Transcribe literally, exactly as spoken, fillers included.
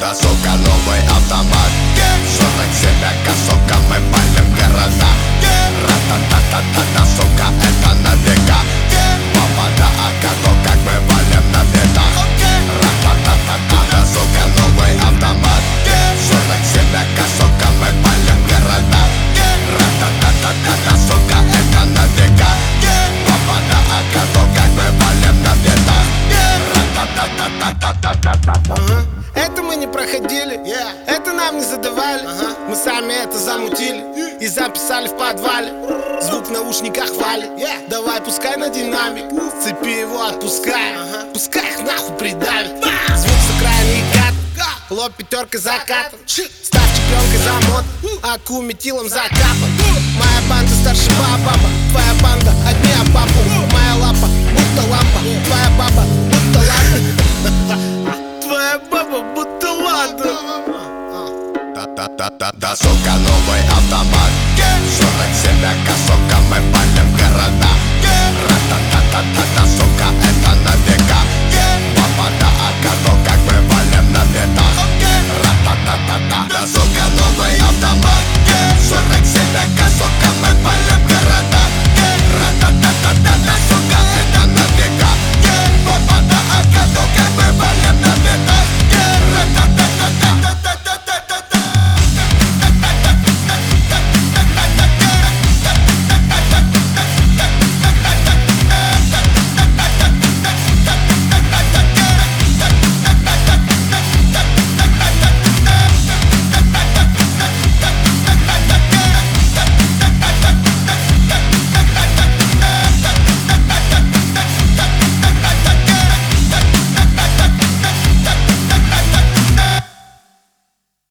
это, сука, новый автомат. сорок семь АК, сука, мы палим города. Ра-та-та-та-та-та, сука, это на века. Попада АК, то как мы валим на бедах. Ра-та-та-та-та-та, сука, новый автомат. сорок семь АК, сука, мы палим города. Ра-та-та-та-та-та, сука, это на века. Попада АК, то как мы валим на бедах. Ага. Это мы не проходили, yeah. Это нам не задавали, ага. Мы сами это замутили и записали в подвале. Звук в наушниках валит, yeah. Давай пускай на динамик, с цепи его отпускай, ага. Пускай их нахуй придавит. Звук с окраины кат, лоб пятеркой закатан. Ставьте пленкой замот, аку метилом закапан. Моя банда старше баба, твоя банда